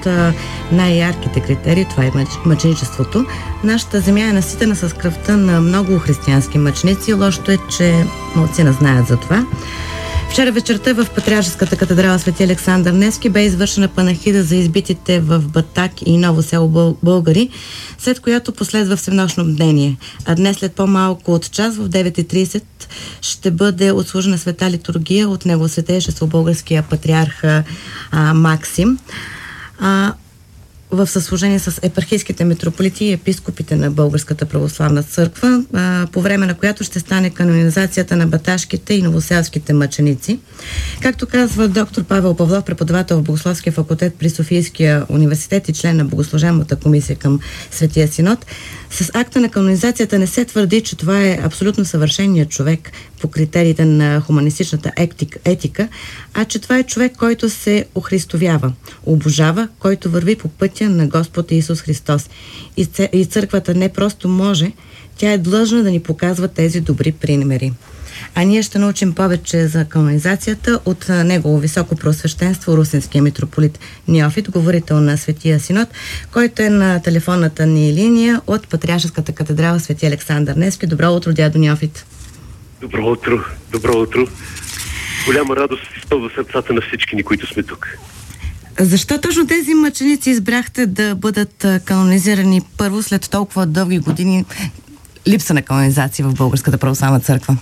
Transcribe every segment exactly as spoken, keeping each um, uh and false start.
от а, най-ярките критерии, това е мъч, мъченичеството. Нашата земя е наситена с кръвта на много християнски мъченици. Лошото е, че малцина знаят за това. Вчера вечерта в Патриаршеската катедрала Свети Александър Невски бе извършена панахида за избитите в Батак и Ново село българи, след която последва всенощно бдение. А днес след по-малко от час в девет и трийсет ще бъде отслужена света литургия от Негово Светейшество българския патриарх а, Максим. А, в съслужение с епархийските митрополити и епископите на Българската православна църква, по време на която ще стане канонизацията на баташките и новоселските мъченици. Както казва доктор Павел Павлов, преподавател в Богословския факултет при Софийския университет и член на Богослужебната комисия към Светия Синод, с акта на канонизацията не се твърди, че това е абсолютно съвършеният човек по критериите на хуманистичната етика, а че това е човек, който се охристовява, обожава, който върви по пътя на Господ Исус Христос. И църквата не просто може, тя е длъжна да ни показва тези добри примери. А ние ще научим повече за канонизацията от Негово високо преосвещенство русинския митрополит Неофит, говорител на Светия Синод, който е на телефонната ни линия от Патриаршеската катедрала Свети Александър Невски. Добро утро, дядо Неофит. Добро утро, добро утро. Голяма радост изпълва сърцата на всички ни, които сме тук. Защо точно тези мъченици избрахте да бъдат канонизирани първо след толкова дълги години липса на канонизация в Българската православна църква?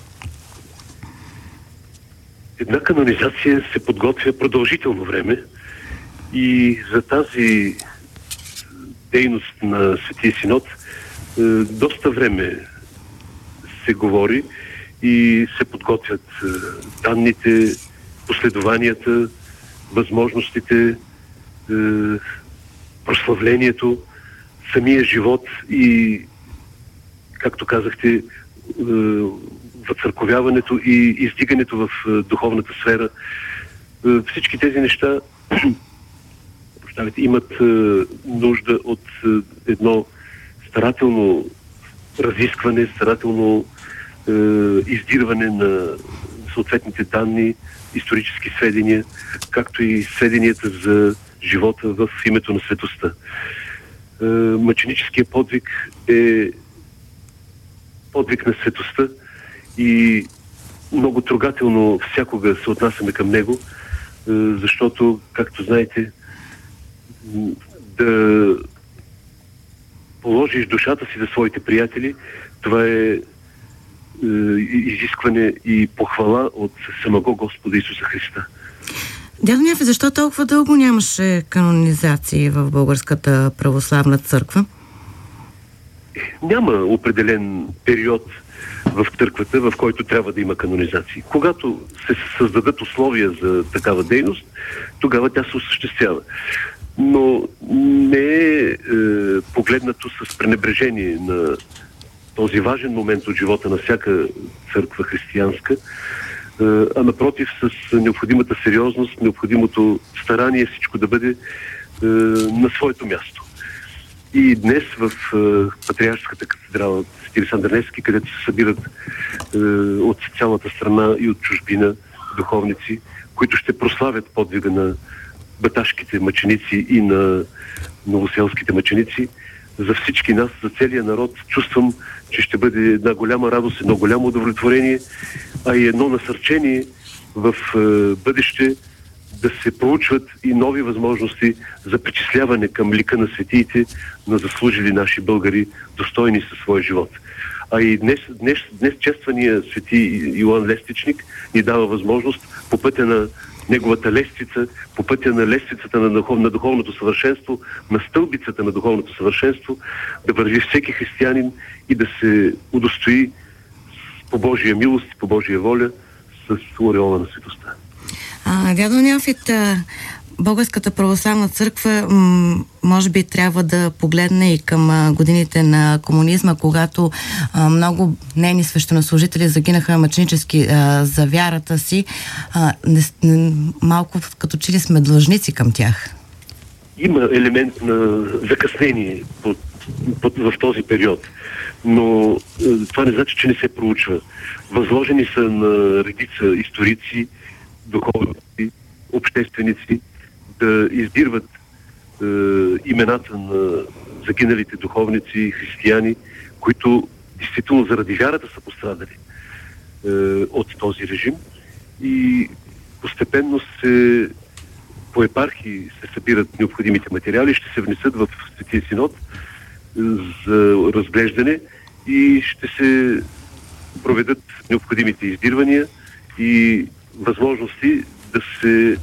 Една канонизация се подготвя продължително време и за тази дейност на Светия Синод е, доста време се говори и се подготвят е, данните, последованията, възможностите, е, прославлението, самия живот и, както казахте, е, въцърковяването и издигането в е, духовната сфера. Е, всички тези неща имат е, нужда от е, едно старателно разискване, старателно е, издирване на съответните данни, исторически сведения, както и сведенията за живота в името на светостта. Е, мъченическият подвиг е подвиг на светостта и много трогателно всякога се отнасяме към него, е, защото, както знаете, да положиш душата си за своите приятели, това е, е изискване и похвала от самого Господа Исуса Христа. Дядо Неофит, защо толкова дълго нямаше канонизации в Българската православна църква? Няма определен период в църквата, в който трябва да има канонизации. Когато се създадат условия за такава дейност, тогава тя се осъществява. Но не е, е погледнато с пренебрежение на този важен момент от живота на всяка църква християнска, е, а напротив с необходимата сериозност, необходимото старание всичко да бъде е, на своето място. И днес в е, Патриаршеската катедрала Свети Александър Невски, където се събират е, от цялата страна и от чужбина духовници, които ще прославят подвига на баташките мъченици и на новоселските мъченици, за всички нас, за целия народ, чувствам, че ще бъде една голяма радост, едно голямо удовлетворение, а и едно насърчение в е, бъдеще да се проучват и нови възможности за причисляване към лика на светиите, на заслужили наши българи, достойни със своя живот. А и днес, днес, днес чествания свети Йоан Лествичник ни дава възможност по пътя на неговата лествица, по пътя на лествицата на, духов, на духовното съвършенство, на стълбицата на духовното съвършенство, да върви всеки християнин и да се удостои по Божия милост, по Божия воля с ореола на светостта. Дядо Неофит, Българската православна църква м- може би трябва да погледне и към а, годините на комунизма, когато а, много нейни свещенослужители загинаха мъченически а, за вярата си. А, не, не, малко като че ли сме длъжници към тях? Има елемент на закъснение по, по, в този период, но а, това не значи, че не се проучва. Възложени са на редица историци, духовници, общественици да издирват е, имената на загиналите духовници и християни, които действително заради вярата са пострадали е, от този режим. И постепенно се по епархии се събират необходимите материали, ще се внесат в Светия Синод за разглеждане и ще се проведат необходимите издирвания и възможности да се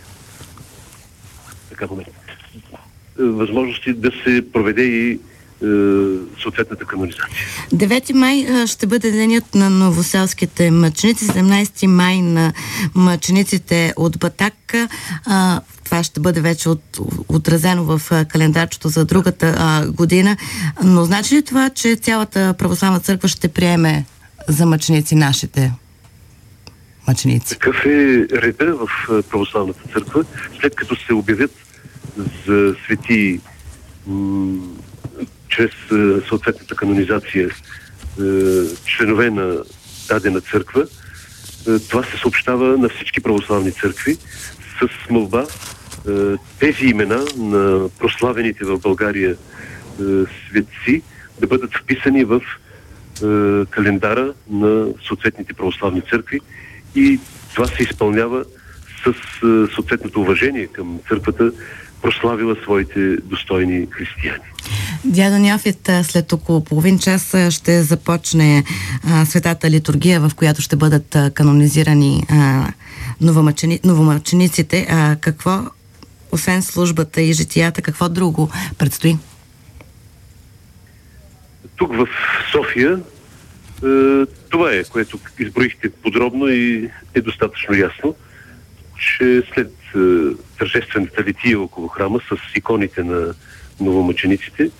така момент, възможности да се проведе и съответната канонизация. девети май ще бъде денят на новоселските мъченици, седемнайсети май на мъчениците от Батак. А, това ще бъде вече от, отразено в календарчето за другата а, година. Но значи ли това, че цялата православна църква ще приеме за мъченици нашите мъченици? Такъв е реда в православната църква. След като се обявят за свети м- чрез е, съответната канонизация е, членове на дадена църква, е, това се съобщава на всички православни църкви с молба е, тези имена на прославените в България е, светци да бъдат вписани в е, календара на съответните православни църкви и това се изпълнява с е, съответното уважение към църквата, прославила своите достойни християни. Дядо Неофит, след около половин час ще започне а, светата литургия, в която ще бъдат а, канонизирани а, новомъчени, новомъчениците. А, какво, освен службата и житията, какво друго предстои? Тук в София е, това е, което изброихте подробно и е достатъчно ясно, че след е, тържествената лития около храма с иконите на новомъчениците е,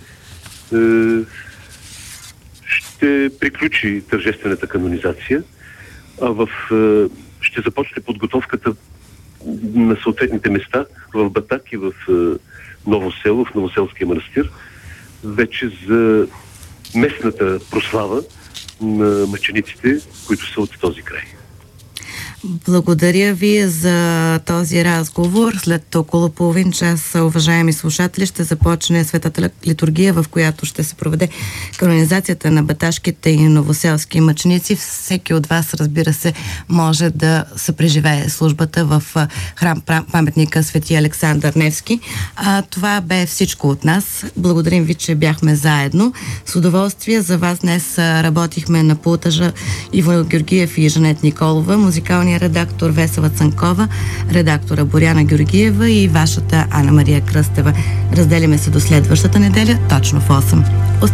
ще приключи тържествената канонизация, а в, е, ще започне подготовката на съответните места в Батак и в е, Ново село, в Новоселския манастир, вече за местната прослава на мъчениците, които са от този край. Благодаря ви за този разговор. След около половин час, уважаеми слушатели, ще започне светата литургия, в която ще се проведе канонизацията на баташките и новоселски мъченици. Всеки от вас, разбира се, може да се преживее службата в храм паметника Свети Александър Невски. А, това бе всичко от нас. Благодарим ви, че бяхме заедно. С удоволствие за вас днес работихме на пултажа Иво Георгиев и Жанет Николова, музикалния редактор Весела Цанкова, редактора Боряна Георгиева и вашата Ана Мария Кръстева. Разделяме се до следващата неделя, точно в осем.